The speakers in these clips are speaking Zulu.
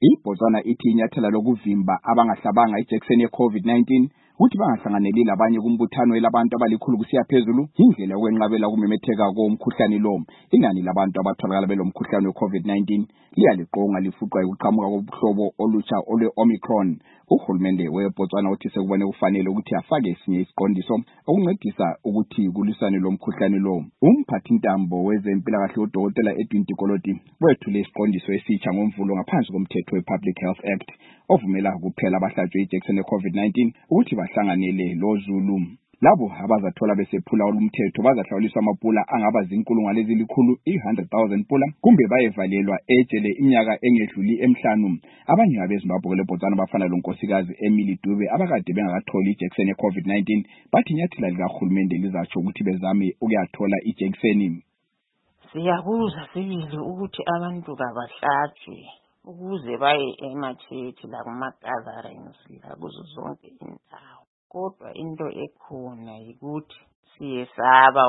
iBotswana ithi inyathela lokuvimba abangahlabanga ijekiseni ye-COVID-19 ukuthi bangahlanganeli labanye kumbuthano labantu abalikhulu kusiya phezulu indlela yokwenqabela kumemetheka komkhuhlane lo. Inani labantu abatholakala belomkhuhlane we-COVID-19 liyaliqonga lifuqwa ukuqhamuka kobuhlobo olutsha olwe-Omicron. Uhulumende weBotswana uthi sekubone kufanele ukuthi afake esinye isiqondiso okuncedisa ukuthi kulisane lo mkhuhlane lo. Umphathintambo wezempilakahle uDokotela Edwin Tikoloti wethule isiqondiso esitsha ngomvulo ngaphansi komthetho we-Public Health Act ovumela kuphela abahlatshwe ijekiseni ye-COVID-19 ukuthi bahlanganele lo Zulu. Labo abazathola besephula olumthetho bazahlawuliswa amapula angaba zinkulungwane ezilikhulu 100,000 pula kumbe bayevalelwa ejele iminyaka engedluli emhlanu. Abanye abeZimbabwe leBotswana bafana lonkosikazi Emily Dube abakade bengakatholi ijekiseni ye-COVID-19 bathi inyathela likahulumende lizatsho ukuthi bezame ukuyathola ijekiseni. Siyabuza sibili ukuthi abantu kabahlatshwe ukuze baye emachechi lakuma-gatherings lakuzo zonke indawo. Kodwa into ekhona yikuthi siyesaba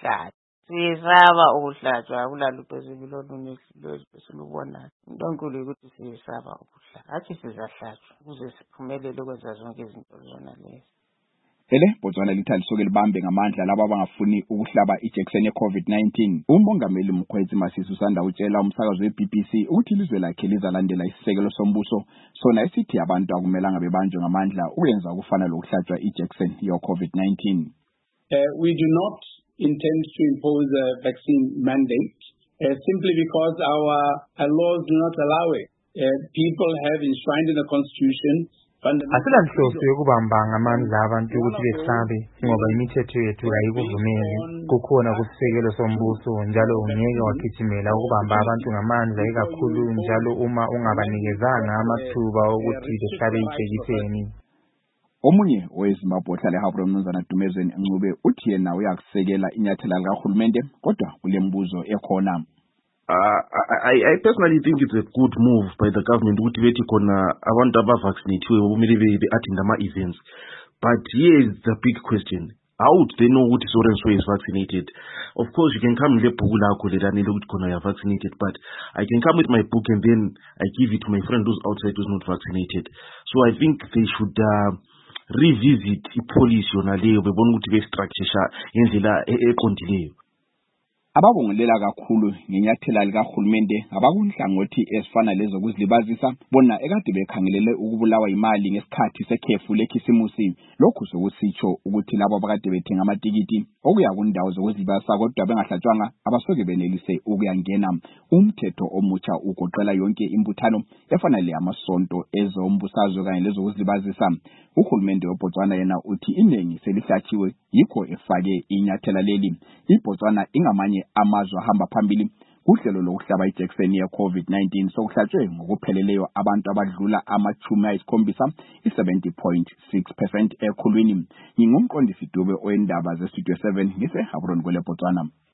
ukuhlatshwa akulalutho ezibili olunye esilubonayo. Into enkulu ukuthi siyesaba ukuhlatshwa. Hathi sizahlatshwa ukuze siphumelele ukwenza zonke izinto zona lezi. Botswana lithandiswe libambe ngamandla laba abangafuni ukuhlaba ijekiseni ye-COVID-19. Umongameli Mkhwetsi Masisi usanda utshela umsakazo we-BBC ukuthi ilizwe lakhe lizalandela isisekelo sombuso sona esithi abantu akumelanga bebanjwe ngamandla ukwenza ukufana lokuhlatshwa ijekiseni ye-COVID-19. We do not intend to impose a vaccine mandate simply because our laws do not allow it. People have enshrined in the Constitution asilanhloso yokubamba ngamandla abantu ukuthi behlabe ngoba imithetho yethu ayikuvumeli. Kukhona kusisekelo sombuso njalo ungeke wagijimela ukubamba abantu ngamandla ikakhulu njalo uma ungabanikezanga amathuba ukuthi behlabe ijekiseni. Omunye weZimbabwe ohlala eHabron uMnumzana Dumezweni Ncube uthi yena uyakusekela inyathela likahulumende kodwa kulembuzo ekhona. I personally think it's a good move by the government ukuthi bethi khona abantu abavaccinatiwe kumele be-attend ama-events. But here is the big question. How would they know ukuthi so and so is vaccinated? Of course, you can come with a book ukuthi khona you are vaccinated, but I can come with my book and then I give it to my friend who's outside who's not vaccinated. So I think they should revisit i-policy yona leyo bebona ukuthi be-structure ngendlela eqondileyo. Ababongelela kakhulu ngenyathela likahulumende abakunhlangothi ezifana lezo kuzilibazisa bona ekade bekhangelele ukubulawa imali ngesikhathi sekhefu lekhisimusi. Lokhu sokusitsho ukuthi labo abakade bethenga amatikiti okuya kundawo zokuzilibazisa kodwa bengahlatshwanga abasoke benelise ukuyangena. Umthetho omutsha ugoqela yonke imbuthano efana le amasonto ezombusazwe kanye lezokuzilibazisa. Uhulumende weBotswana yena uthi iningi selihlatshiwe yikho efake inyathela leli. iBotswana ingamanye amazwe ahamba phambili kuhlelo lokuhlaba ijekiseni ye-COVID-19 sokuhlatshwe ngokupheleleyo abantu abadlula ama-70 i-70.6% ekhulwini. Ngingumqondisi Dube oyindaba zeStudio 7 ngise Habron kwele Botswana.